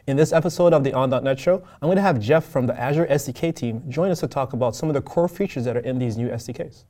In this episode of the On.NET Show, I'm going to have Jeff from the Azure SDK team join us to talk about some of the core features that are in these new SDKs.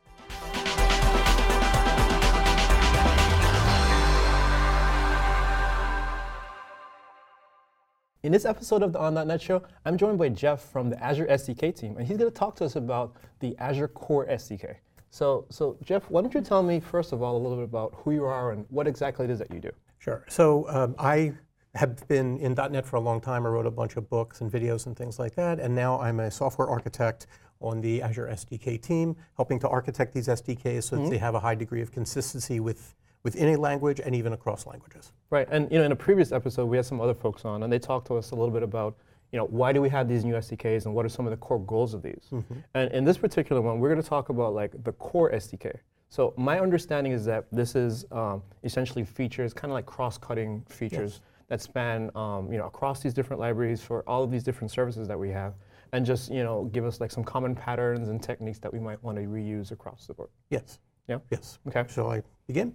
In this episode of the On.NET Show, I'm joined by Jeff from the Azure SDK team, and he's going to talk to us about the Azure Core SDK. So Jeff, why don't you tell me, first of all, a little bit about who you are and what exactly it is that you do? Sure. So I have been in .NET for a long time. I wrote a bunch of books and videos and things like that, and now I'm a software architect on the Azure SDK team, helping to architect these SDKs so that they have a high degree of consistency within a language and even across languages. Right, and in a previous episode, we had some other folks on, and they talked to us a little bit about, why do we have these new SDKs, and what are some of the core goals of these? And in this particular one, we're going to talk about like the core SDK. So my understanding is that this is essentially features, kind of like cross-cutting features that span, across these different libraries for all of these different services that we have, and just, give us like some common patterns and techniques that we might want to reuse across the board. Yes. Yeah. Yes. Okay. Shall I begin?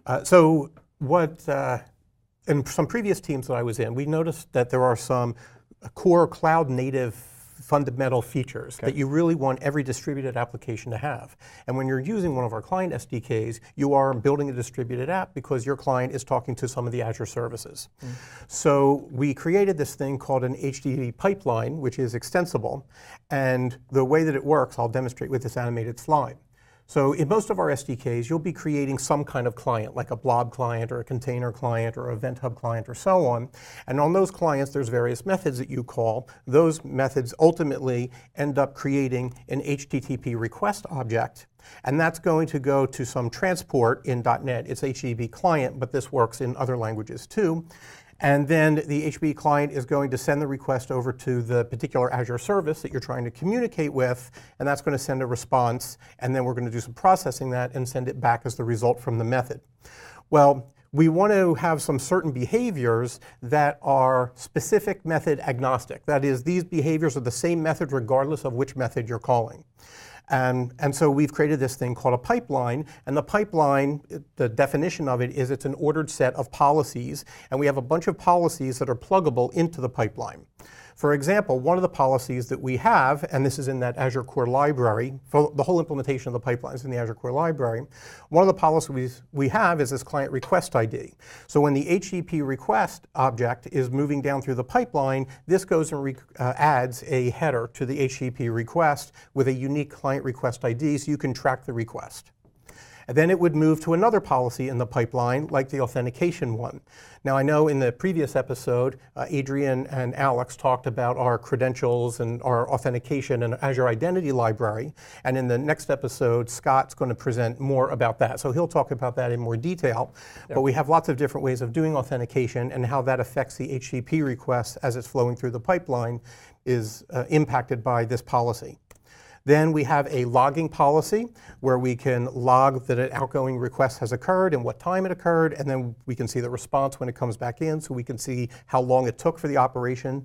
So what in some previous teams that I was in, we noticed that there are some core cloud-native fundamental features that you really want every distributed application to have. And when you're using one of our client SDKs, you are building a distributed app because your client is talking to some of the Azure services. So we created this thing called an HTTP pipeline, which is extensible. And the way that it works, I'll demonstrate with this animated slide. So in most of our SDKs, you'll be creating some kind of client, like a blob client or a container client or a Event Hub client or so on. And on those clients, there's various methods that you call. Those methods ultimately end up creating an HTTP request object. And that's going to go to some transport in .NET. It's HTTP client, but this works in other languages too. And then the HTTP client is going to send the request over to the particular Azure service that you're trying to communicate with, and that's going to send a response, and then we're going to do some processing that and send it back as the result from the method. Well, we want to have some certain behaviors that are specific method agnostic. That is, these behaviors are the same method regardless of which method you're calling. And so we've created this thing called a pipeline, and the pipeline, the definition of it is it's an ordered set of policies, and we have a bunch of policies that are pluggable into the pipeline. For example, one of the policies that we have, and this is in that Azure Core library, for the whole implementation of the pipeline is in the Azure Core library, one of the policies we have is this client request ID. So when the HTTP request object is moving down through the pipeline, this goes and adds a header to the HTTP request with a unique client request ID so you can track the request. And then it would move to another policy in the pipeline, like the authentication one. Now, I know in the previous episode, Adrian and Alex talked about our credentials and our authentication and Azure Identity Library. And in the next episode, Scott's going to present more about that. So he'll talk about that in more detail. Yep. But we have lots of different ways of doing authentication, and how that affects the HTTP request as it's flowing through the pipeline is impacted by this policy. Then we have a logging policy where we can log that an outgoing request has occurred and what time it occurred, and then we can see the response when it comes back in, so we can see how long it took for the operation.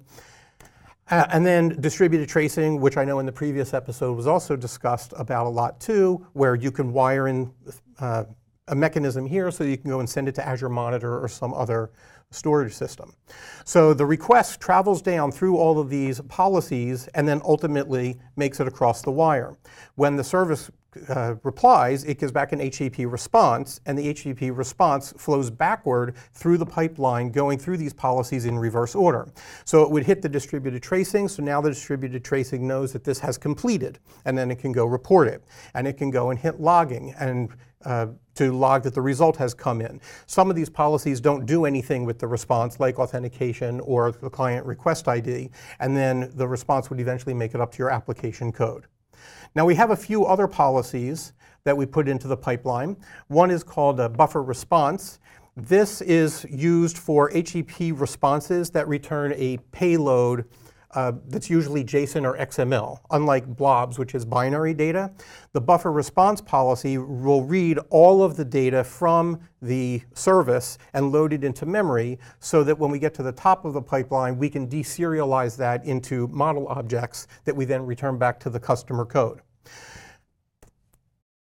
And then distributed tracing, which I know in the previous episode was also discussed about a lot too, where you can wire in a mechanism here so you can go and send it to Azure Monitor or some other storage system. So the request travels down through all of these policies and then ultimately makes it across the wire. When the service replies, it gives back an HTTP response, and the HTTP response flows backward through the pipeline, going through these policies in reverse order. So it would hit the distributed tracing, so now the distributed tracing knows that this has completed, and then it can go report it. And it can go and hit logging and to log that the result has come in. Some of these policies don't do anything with the response, like authentication or the client request ID, and then the response would eventually make it up to your application code. Now we have a few other policies that we put into the pipeline. One is called a buffer response. This is used for HTTP responses that return a payload that's usually JSON or XML. Unlike blobs, which is binary data, the buffer response policy will read all of the data from the service and load it into memory so that when we get to the top of the pipeline, we can deserialize that into model objects that we then return back to the customer code.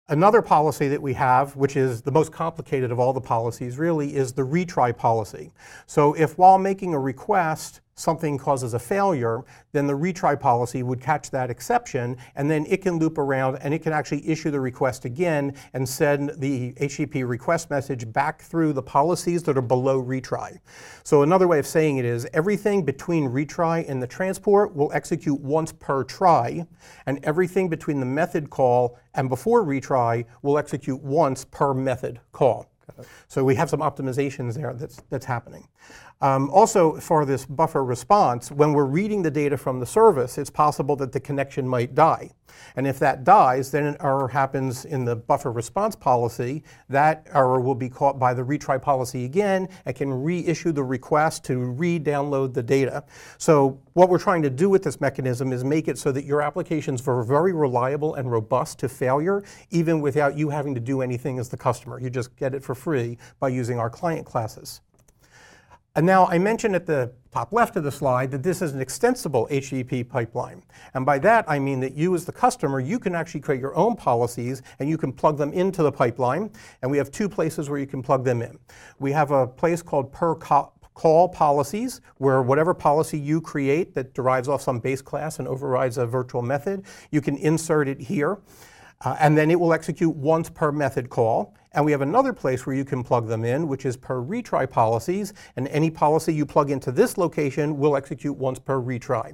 Another policy that we have, which is the most complicated of all the policies really, is the retry policy. So if while making a request something causes a failure, then the retry policy would catch that exception, and then it can loop around and it can actually issue the request again and send the HTTP request message back through the policies that are below retry. So another way of saying it is everything between retry and the transport will execute once per try, and everything between the method call and before retry will execute once per method call. So we have some optimizations there that's happening. Also, for this buffer response, when we're reading the data from the service, it's possible that the connection might die. And if that dies, then an error happens in the buffer response policy. That error will be caught by the retry policy again and can reissue the request to re-download the data. So what we're trying to do with this mechanism is make it so that your applications are very reliable and robust to failure, even without you having to do anything as the customer. You just get it for free by using our client classes. And now I mentioned at the top left of the slide that this is an extensible HTTP pipeline. And by that I mean that you as the customer, you can actually create your own policies and you can plug them into the pipeline. And we have two places where you can plug them in. We have a place called per call policies, where whatever policy you create that derives off some base class and overrides a virtual method, you can insert it here. And then it will execute once per method call. And we have another place where you can plug them in, which is per retry policies. And any policy you plug into this location will execute once per retry.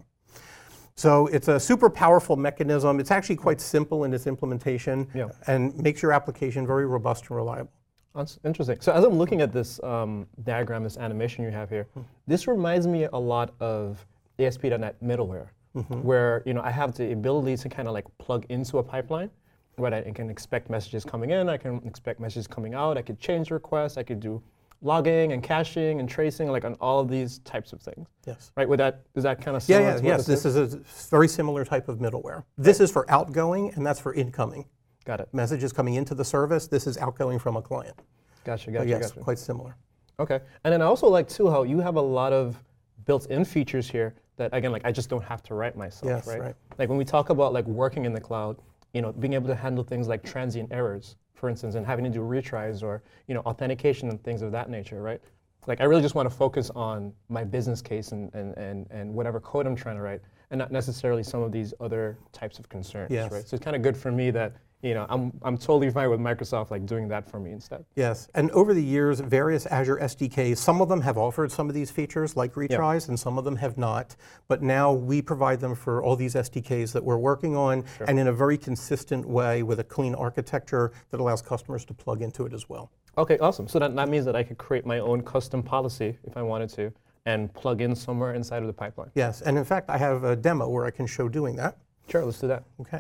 So it's a super powerful mechanism. It's actually quite simple in its implementation and makes your application very robust and reliable. That's interesting. So as I'm looking at this diagram, this animation you have here, this reminds me a lot of ASP.NET middleware, where I have the ability to kind of like plug into a pipeline. Right, I can expect messages coming in, I can expect messages coming out, I could change requests, I could do logging and caching and tracing, like on all of these types of things. Yes. Right, is that kind of similar? Yes, this is a very similar type of middleware. This is for outgoing and that's for incoming. Got it. Messages coming into the service, this is outgoing from a client. Gotcha, Yes, quite similar. Okay, and then I also like too how you have a lot of built-in features here that, again, like I just don't have to write myself, right? Like when we talk about like working in the cloud, being able to handle things like transient errors, for instance, and having to do retries or authentication and things of that nature, right? Like I really just want to focus on my business case and whatever code I'm trying to write, and not necessarily some of these other types of concerns, right? So it's kind of good for me that I'm totally fine with Microsoft like doing that for me instead. Yes, and over the years, various Azure SDKs, some of them have offered some of these features like retries, and some of them have not. But now we provide them for all these SDKs that we're working on, and in a very consistent way with a clean architecture that allows customers to plug into it as well. Okay, awesome. So that means that I could create my own custom policy if I wanted to, and plug in somewhere inside of the pipeline. Yes, and in fact, I have a demo where I can show doing that. Sure, let's do that. Okay.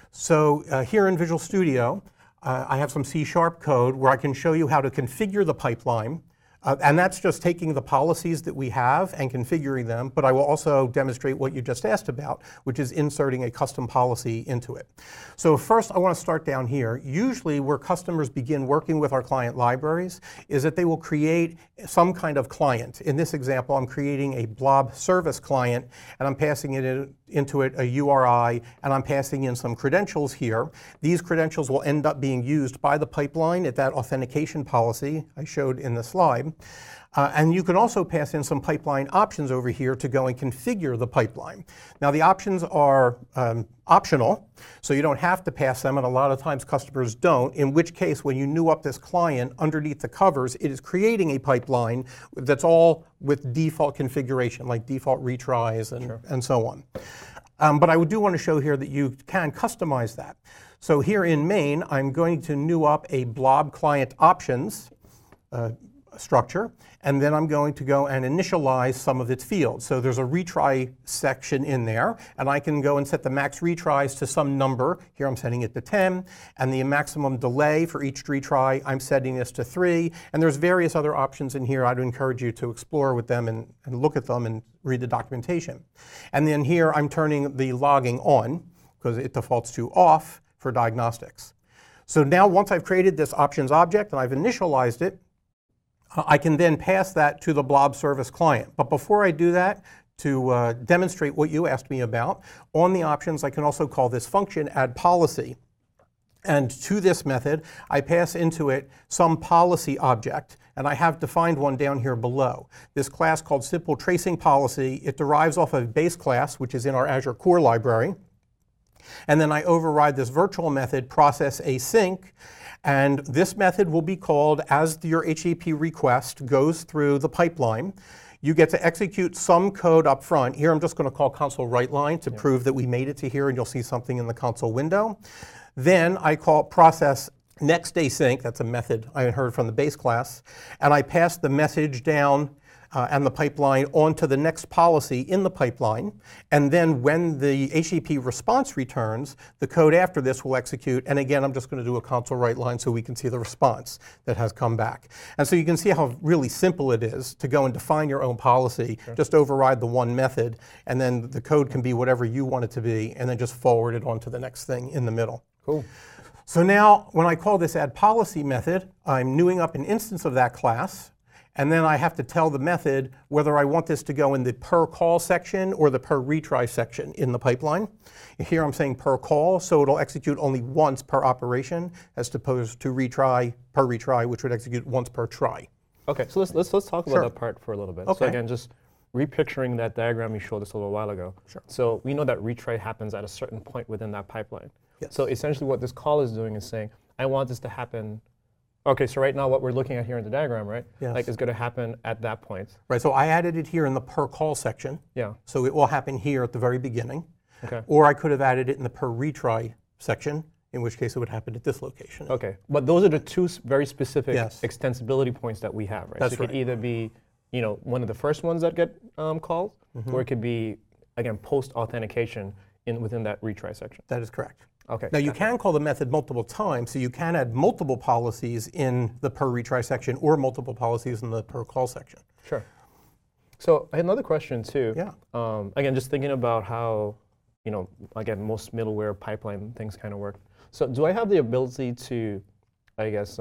So here in Visual Studio, I have some C# code where I can show you how to configure the pipeline. And that's just taking the policies that we have and configuring them, but I will also demonstrate what you just asked about, which is inserting a custom policy into it. So first, I want to start down here. Usually where customers begin working with our client libraries is that they will create some kind of client. In this example, I'm creating a blob service client, and I'm passing into it a URI, and I'm passing in some credentials here. These credentials will end up being used by the pipeline at that authentication policy I showed in the slide. And you can also pass in some pipeline options over here to go and configure the pipeline. Now the options are optional, so you don't have to pass them, and a lot of times customers don't, in which case when you new up this client, underneath the covers, it is creating a pipeline that's all with default configuration, like default retries and so on. But I do want to show here that you can customize that. So here in main, I'm going to new up a blob client options structure, and then I'm going to go and initialize some of its fields. So there's a retry section in there, and I can go and set the max retries to some number. Here I'm setting it to 10, and the maximum delay for each retry, I'm setting this to 3, and there's various other options in here. I'd encourage you to explore with them and look at them and read the documentation. And then here I'm turning the logging on, because it defaults to off for diagnostics. So now once I've created this options object and I've initialized it, I can then pass that to the blob service client. But before I do that, to demonstrate what you asked me about, on the options I can also call this function add policy. And to this method, I pass into it some policy object, and I have defined one down here below. This class called Simple Tracing Policy, it derives off of a base class, which is in our Azure Core library. And then I override this virtual method, process async, and this method will be called as your HTTP request goes through the pipeline. You get to execute some code up front. Here I'm just going to call console write line to prove that we made it to here, and you'll see something in the console window. Then I call process next async, that's a method I heard from the base class, and I pass the message down and the pipeline onto the next policy in the pipeline. And then when the HTTP response returns, the code after this will execute. And again, I'm just going to do a console write line so we can see the response that has come back. And so you can see how really simple it is to go and define your own policy, just override the one method, and then the code can be whatever you want it to be, and then just forward it on to the next thing in the middle. Cool. So now when I call this add policy method, I'm newing up an instance of that class. And then I have to tell the method whether I want this to go in the per call section or the per retry section in the pipeline. Here I'm saying per call, so it'll execute only once per operation, as opposed to per retry, which would execute once per try. Okay, so let's talk about that part for a little bit. Okay. So again, just repicturing that diagram you showed us a little while ago. Sure. So we know that retry happens at a certain point within that pipeline. Yes. So essentially what this call is doing is saying, I want this to happen. Okay, so right now what we're looking at here in the diagram, right? Yes. Like, it's going to happen at that point. Right, so I added it here in the per call section. Yeah. So it will happen here at the very beginning. Okay. Or I could have added it in the per retry section, in which case it would happen at this location. Okay, but those are the two very specific Yes. extensibility points that we have, right? That's so it could right. either be, one of the first ones that get called, or it could be, again, post authentication within that retry section. That is correct. Okay. Now you can call the method multiple times, so you can add multiple policies in the per retry section or multiple policies in the per call section. Sure. So I had another question too. Yeah. Again, just thinking about how, again, most middleware pipeline things kind of work. So do I have the ability to, I guess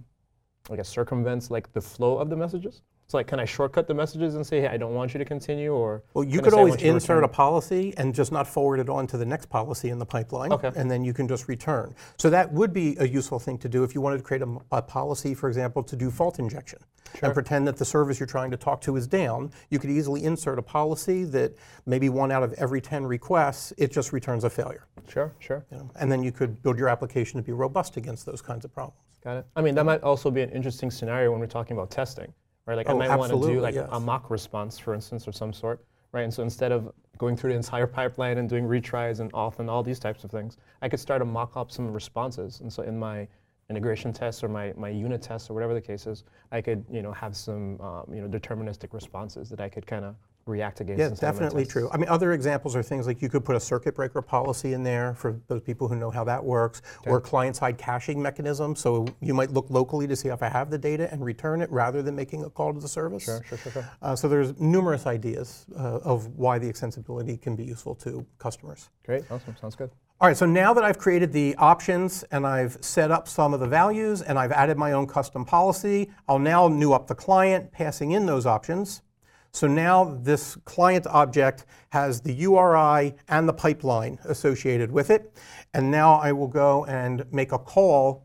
circumvent like the flow of the messages? It's like, can I shortcut the messages and say, hey, I don't want you to continue, or? Well, you can I could say I always want you to insert return? a policy and just not forward it on to the next policy in the pipeline, Okay. and then you can just return. So that would be a useful thing to do if you wanted to create a policy, for example, to do fault injection. Sure. And pretend that the service you're trying to talk to is down. You could easily insert a policy that maybe 1 out of every 10 requests, it just returns a failure. Sure. And then you could build your application to be robust against those kinds of problems. Got it. I mean, that might also be an interesting scenario when we're talking about testing, right? Like, I might want to do like yes. a mock response, for instance, of some sort, right? And so instead of going through the entire pipeline and doing retries and auth and all these types of things, I could start to mock up some responses. And so in my integration tests or my unit tests or whatever the case is, I could have some deterministic responses that I could kind of react against. Yeah, inside my definitely tests. true. I mean, other examples are things like you could put a circuit breaker policy in there for those people who know how that works, or client-side caching mechanism. So you might look locally to see if I have the data and return it rather than making a call to the service. Sure. So there's numerous ideas of why the extensibility can be useful to customers. Great, awesome, sounds good. All right, so now that I've created the options and I've set up some of the values and I've added my own custom policy, I'll now new up the client, passing in those options. So now this client object has the URI and the pipeline associated with it. And now I will go and make a call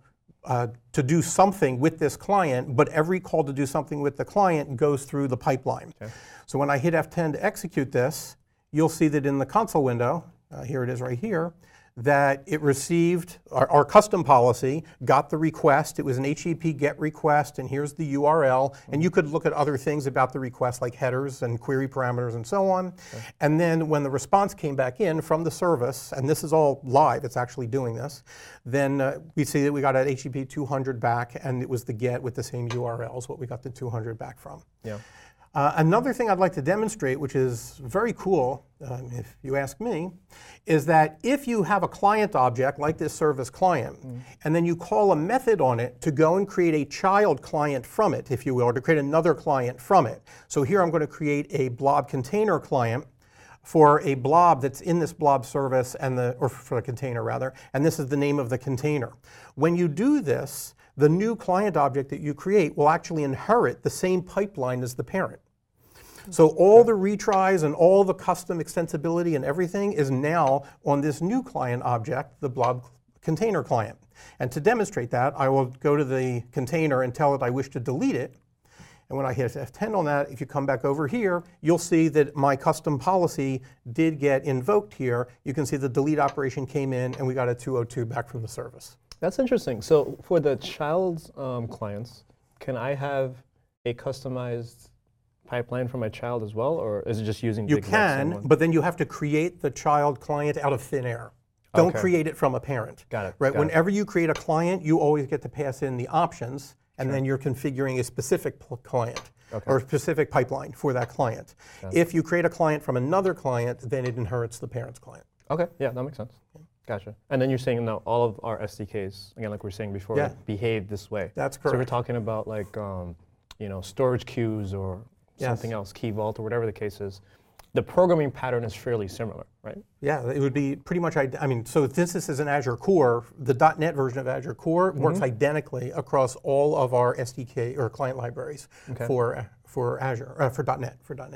to do something with this client, but every call to do something with the client goes through the pipeline. Okay. So when I hit F10 to execute this, you'll see that in the console window, here it is right here, that it received our custom policy, got the request. It was an HTTP GET request, and here's the URL. And you could look at other things about the request, like headers and query parameters and so on. Okay. And then when the response came back in from the service, and this is all live, it's actually doing this, then we see that we got an HTTP 200 back, and it was the GET with the same URL is what we got the 200 back from. Yeah. Another thing I'd like to demonstrate, which is very cool, if you ask me, is that if you have a client object like this service client, and then you call a method on it to go and create a child client from it, if you will, or to create another client from it. So here I'm going to create a blob container client for a blob that's in this blob service, or for a container rather, and this is the name of the container. When you do this, the new client object that you create will actually inherit the same pipeline as the parent. So all the retries and all the custom extensibility and everything is now on this new client object, the blob container client. And to demonstrate that, I will go to the container and tell it I wish to delete it. And when I hit F10 on that, if you come back over here, you'll see that my custom policy did get invoked here. You can see the delete operation came in, and we got a 202 back from the service. That's interesting. So for the child's clients, can I have a customized pipeline for my child as well, or is it just using the You exact same can, one? but then you have to create the child client out of thin air. Don't Okay. create it from a parent. Got it, Right. got it. Whenever you create a client, you always get to pass in the options, and then you're configuring a specific client or a specific pipeline for that client. If you create a client from another client, then it inherits the parent's client. Okay, yeah, that makes sense. Gotcha. And then you're saying now all of our SDKs, again, like we were saying before, Yeah. behave this way. That's So we're correct. talking about like, storage queues or Yes. something else, Key Vault or whatever the case is. The programming pattern is fairly similar, right? Yeah, it would be pretty much, so since this is an Azure Core, the .NET version of Azure Core works identically across all of our SDK or client libraries for Azure, for .NET.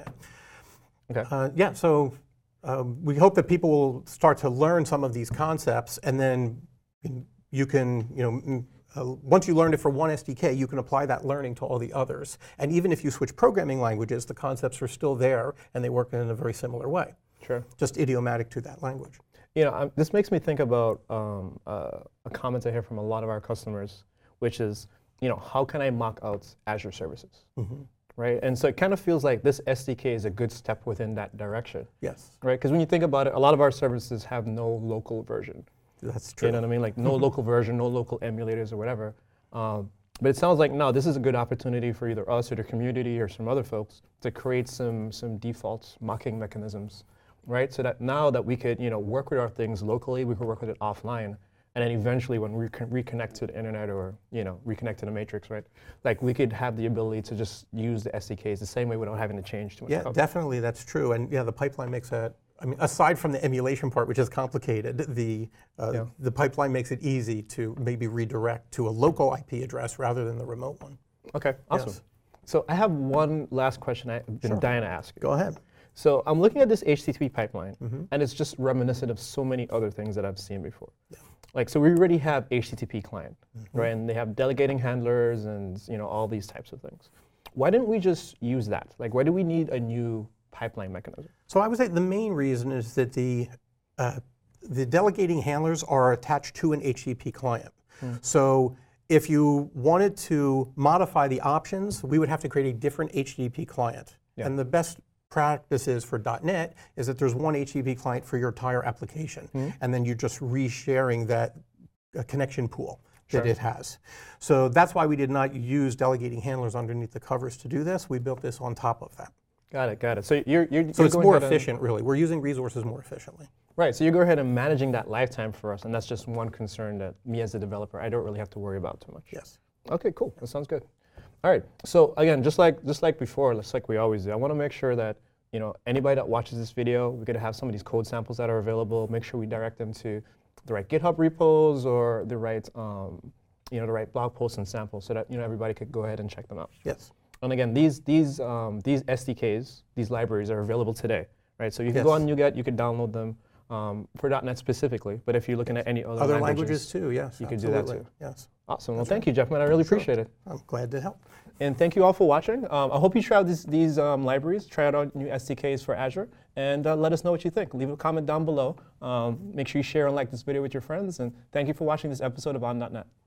Okay. So we hope that people will start to learn some of these concepts, and then you can, once you learned it for one SDK, you can apply that learning to all the others. And even if you switch programming languages, the concepts are still there, and they work in a very similar way. Sure. Just idiomatic to that language. This makes me think about a comment I hear from a lot of our customers, which is, how can I mock out Azure services? Right? And so it kind of feels like this SDK is a good step within that direction. Yes, Right? Because when you think about it, a lot of our services have no local version. that's true. You know what I mean? Like no local version, no local emulators or whatever. But it sounds like, no, this is a good opportunity for either us or the community or some other folks to create some default mocking mechanisms, right? So that now that we could, work with our things locally, we could work with it offline. And then eventually when we reconnect to the internet or, reconnect to the matrix, right? Like we could have the ability to just use the SDKs the same way without having to change too much Yeah, code. definitely, that's true. And yeah, the pipeline makes that, aside from the emulation part, which is complicated, the pipeline makes it easy to maybe redirect to a local IP address rather than the remote one. Okay, awesome. Yes. So I have one last question I've been dying to ask you. Go ahead. So I'm looking at this HTTP pipeline, and it's just reminiscent of so many other things that I've seen before. Yeah. Like, so we already have HTTP client, right? And they have delegating handlers and all these types of things. Why didn't we just use that? Like, why do we need a new pipeline mechanism? So I would say the main reason is that the delegating handlers are attached to an HTTP client. So if you wanted to modify the options, we would have to create a different HTTP client. Yeah. And the best practices for .NET is that there's one HTTP client for your entire application, and then you're just resharing that connection pool that it has. So that's why we did not use delegating handlers underneath the covers to do this. We built this on top of that. Got it. So you're So it's going more ahead and- efficient, really. We're using resources more efficiently. Right, so you go ahead and managing that lifetime for us, and that's just one concern that me as a developer, I don't really have to worry about too much. Yes. Okay, cool. That sounds good. All right. So again, just like before, just like we always do, I want to make sure that anybody that watches this video, we're going to have some of these code samples that are available. Make sure we direct them to the right GitHub repos or the right the right blog posts and samples, so that everybody could go ahead and check them out. Yes. And again, these SDKs, these libraries are available today, right? So you can go on NuGet, you can download them for .NET specifically. But if you're looking at any other languages too, yes. you can do that absolutely. too. Yes. Awesome. Well, thank you, Jeff, man. I really appreciate it. I'm glad to help. And thank you all for watching. I hope you try out these libraries, try out our new SDKs for Azure, and let us know what you think. Leave a comment down below. Make sure you share and like this video with your friends. And thank you for watching this episode of On.NET.